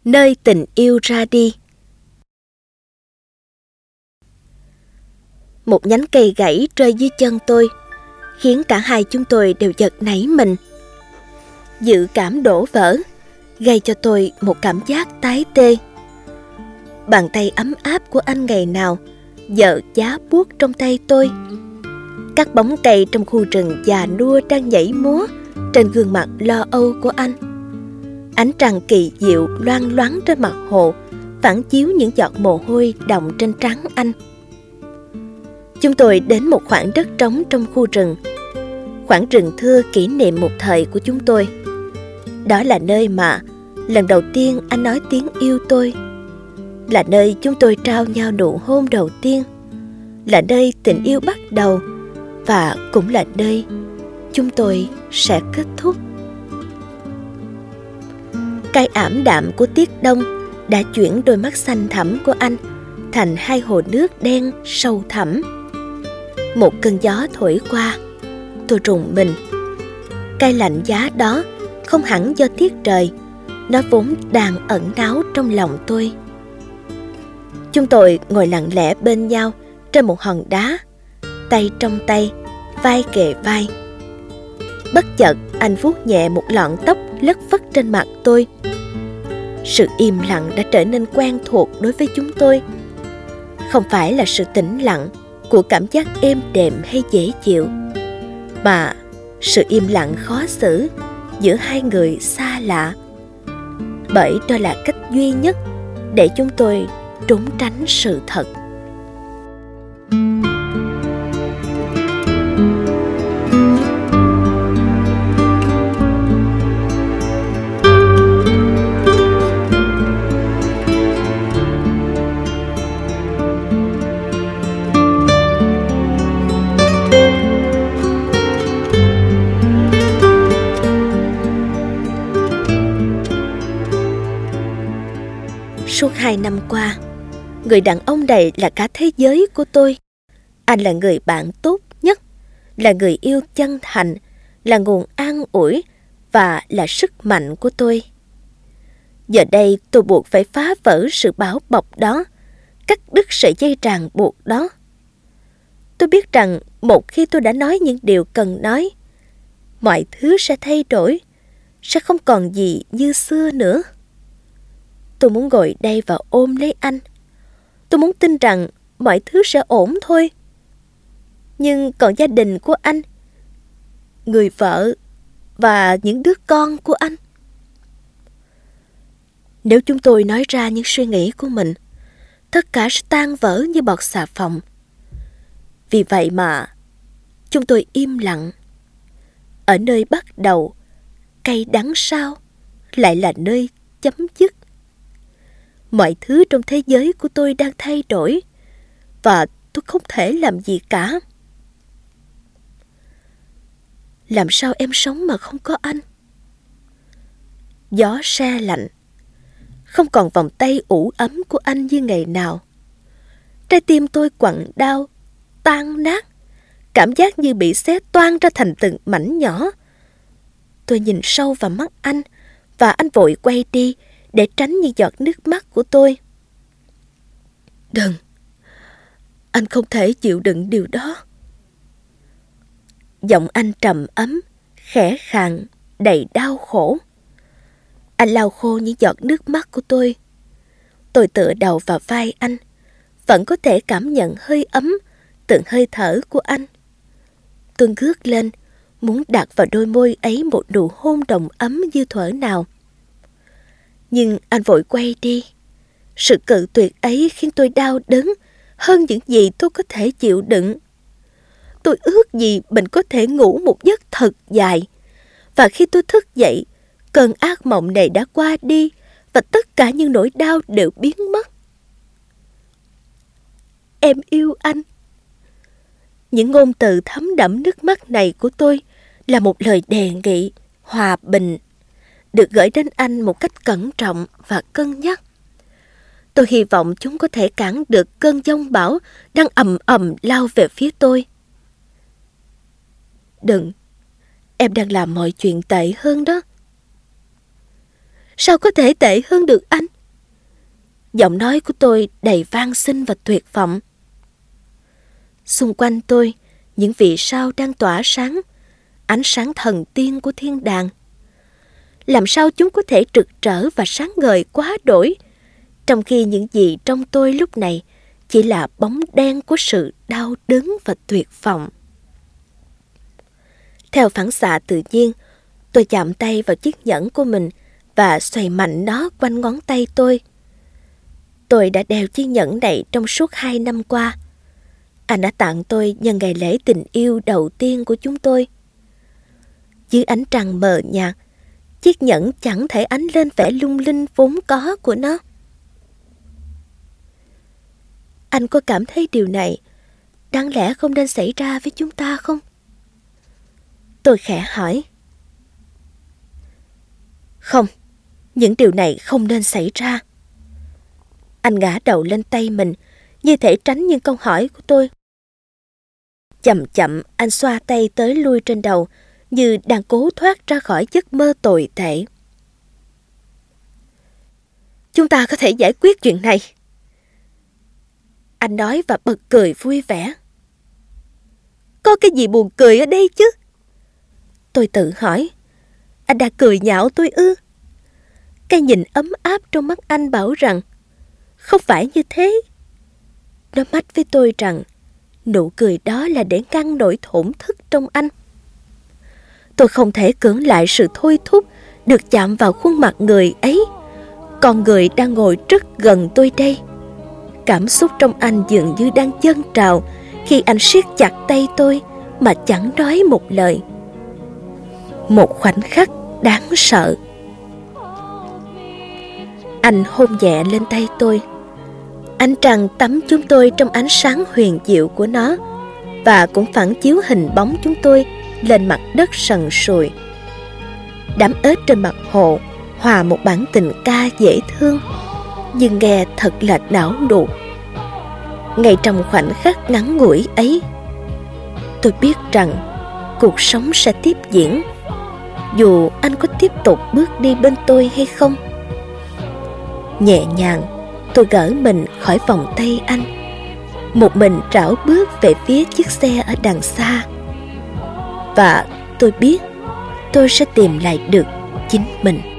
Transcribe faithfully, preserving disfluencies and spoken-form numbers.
Nơi tình yêu ra đi. Một nhánh cây gãy rơi dưới chân tôi, khiến cả hai chúng tôi đều giật nảy mình. Dự cảm đổ vỡ, gây cho tôi một cảm giác tái tê. Bàn tay ấm áp của anh ngày nào giờ giá buốt trong tay tôi. Các bóng cây trong khu rừng già nua đang nhảy múa trên gương mặt lo âu của anh. Ánh trăng kỳ diệu loang loáng trên mặt hồ phản chiếu những giọt mồ hôi đọng trên trán anh. Chúng tôi đến một khoảng đất trống trong khu rừng, khoảng rừng thưa kỷ niệm một thời của chúng tôi. Đó là nơi mà lần đầu tiên anh nói tiếng yêu tôi, là nơi chúng tôi trao nhau nụ hôn đầu tiên, là nơi tình yêu bắt đầu và cũng là nơi chúng tôi sẽ kết thúc. Cái ảm đạm của tiết đông đã chuyển đôi mắt xanh thẳm của anh thành hai hồ nước đen sâu thẳm. Một cơn gió thổi qua, tôi rùng mình. Cái lạnh giá đó không hẳn do tiết trời, nó vốn đang ẩn náu trong lòng tôi. Chúng tôi ngồi lặng lẽ bên nhau trên một hòn đá, tay trong tay, vai kề vai. Bất chợt anh vuốt nhẹ một lọn tóc lất phất trên mặt tôi. Sự im lặng đã trở nên quen thuộc đối với chúng tôi. Không phải là sự tĩnh lặng của cảm giác êm đềm hay dễ chịu, mà sự im lặng khó xử giữa hai người xa lạ. Bởi đó là cách duy nhất để chúng tôi trốn tránh sự thật. Suốt hai năm qua, người đàn ông này là cả thế giới của tôi. Anh là người bạn tốt nhất, là người yêu chân thành, là nguồn an ủi và là sức mạnh của tôi. Giờ đây tôi buộc phải phá vỡ sự bảo bọc đó, cắt đứt sợi dây ràng buộc đó. Tôi biết rằng một khi tôi đã nói những điều cần nói, mọi thứ sẽ thay đổi, sẽ không còn gì như xưa nữa. Tôi muốn ngồi đây và ôm lấy anh. Tôi muốn tin rằng mọi thứ sẽ ổn thôi. Nhưng còn gia đình của anh, người vợ và những đứa con của anh, nếu chúng tôi nói ra những suy nghĩ của mình, tất cả sẽ tan vỡ như bọt xà phòng. Vì vậy mà chúng tôi im lặng. Ở nơi bắt đầu, cay đắng sau lại là nơi chấm dứt. Mọi thứ trong thế giới của tôi đang thay đổi, và tôi không thể làm gì cả. Làm sao em sống mà không có anh? Gió se lạnh, không còn vòng tay ủ ấm của anh như ngày nào. Trái tim tôi quặn đau, tan nát, cảm giác như bị xé toang ra thành từng mảnh nhỏ. Tôi nhìn sâu vào mắt anh, và anh vội quay đi để tránh những giọt nước mắt của tôi. Đừng, anh không thể chịu đựng điều đó. Giọng anh trầm ấm, khẽ khàn, đầy đau khổ. Anh lau khô những giọt nước mắt của tôi. Tôi tựa đầu vào vai anh, vẫn có thể cảm nhận hơi ấm, từng hơi thở của anh. Tôi ngước lên, muốn đặt vào đôi môi ấy một nụ hôn đồng ấm như thuở nào. Nhưng anh vội quay đi. Sự cự tuyệt ấy khiến tôi đau đớn hơn những gì tôi có thể chịu đựng. Tôi ước gì mình có thể ngủ một giấc thật dài. Và khi tôi thức dậy, cơn ác mộng này đã qua đi, và tất cả những nỗi đau đều biến mất. Em yêu anh. Những ngôn từ thấm đẫm nước mắt này của tôi là một lời đề nghị hòa bình, được gửi đến anh một cách cẩn trọng và cân nhắc. Tôi hy vọng chúng có thể cản được cơn giông bão đang ầm ầm lao về phía tôi. Đừng, em đang làm mọi chuyện tệ hơn đó. Sao có thể tệ hơn được anh? Giọng nói của tôi đầy van xin và tuyệt vọng. Xung quanh tôi, những vì sao đang tỏa sáng, ánh sáng thần tiên của thiên đàng. Làm sao chúng có thể rực rỡ và sáng ngời quá đổi, trong khi những gì trong tôi lúc này chỉ là bóng đen của sự đau đớn và tuyệt vọng. Theo phản xạ tự nhiên, tôi chạm tay vào chiếc nhẫn của mình và xoay mạnh nó quanh ngón tay tôi. Tôi đã đeo chiếc nhẫn này trong suốt hai năm qua. Anh đã tặng tôi nhân ngày lễ tình yêu đầu tiên của chúng tôi. Dưới ánh trăng mờ nhạt, chiếc nhẫn chẳng thể ánh lên vẻ lung linh vốn có của nó. Anh có cảm thấy điều này đáng lẽ không nên xảy ra với chúng ta không? Tôi khẽ hỏi. Không, những điều này không nên xảy ra. Anh ngã đầu lên tay mình, như thể tránh những câu hỏi của tôi. Chậm chậm anh xoa tay tới lui trên đầu, như đang cố thoát ra khỏi giấc mơ tồi tệ. Chúng ta có thể giải quyết chuyện này, anh nói và bật cười vui vẻ. Có cái gì buồn cười ở đây chứ? Tôi tự hỏi. Anh đã cười nhạo tôi ư? Cái nhìn ấm áp trong mắt anh bảo rằng không phải như thế. Nó mách với tôi rằng nụ cười đó là để ngăn nỗi thổn thức trong anh. Tôi không thể cưỡng lại sự thôi thúc được chạm vào khuôn mặt người ấy. Con người đang ngồi rất gần tôi đây. Cảm xúc trong anh dường như đang dâng trào khi anh siết chặt tay tôi mà chẳng nói một lời. Một khoảnh khắc đáng sợ. Anh hôn nhẹ lên tay tôi. Ánh trăng tắm chúng tôi trong ánh sáng huyền diệu của nó và cũng phản chiếu hình bóng chúng tôi lên mặt đất sần sùi. Đám ếch trên mặt hồ hòa một bản tình ca dễ thương, nhưng nghe thật là não nuột. Ngay trong khoảnh khắc ngắn ngủi ấy, tôi biết rằng cuộc sống sẽ tiếp diễn, dù anh có tiếp tục bước đi bên tôi hay không. Nhẹ nhàng, tôi gỡ mình khỏi vòng tay anh, một mình rảo bước về phía chiếc xe ở đằng xa. Và tôi biết tôi sẽ tìm lại được chính mình.